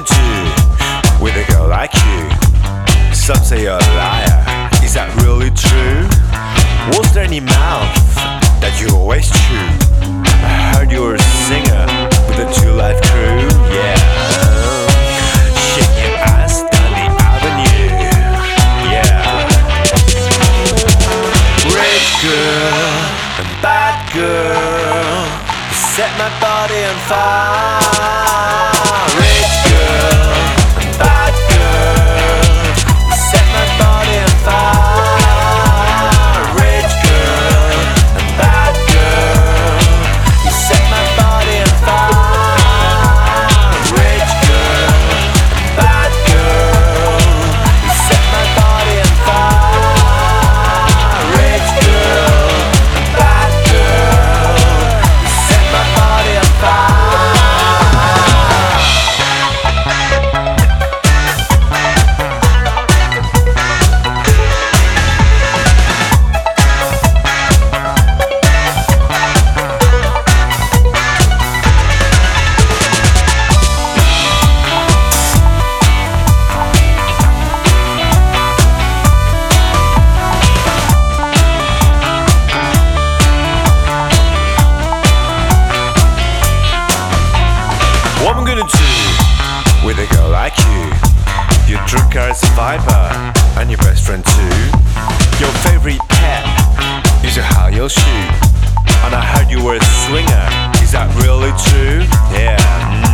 do with a girl like you? Some say you're a liar, is that really true? Was there any mouth that you always chew? I heard you were a singer with a 2 Live Crew, yeah. Shake your ass down the avenue, yeah. Rich girl and bad girl, you set my body on fire. Rich girl and bad girl, you set my body on fire. Rich girl and bad girl, you set my body on fire. Rich girl and bad girl, you set my body on fire. Rich girl and bad girl, you set my body on fire. What I'm gonna do with a girl like you? Your drunk as a viper and your best friend too. Your favorite pet is a how you'll shoot. And I heard you were a swinger, is that really true? Yeah.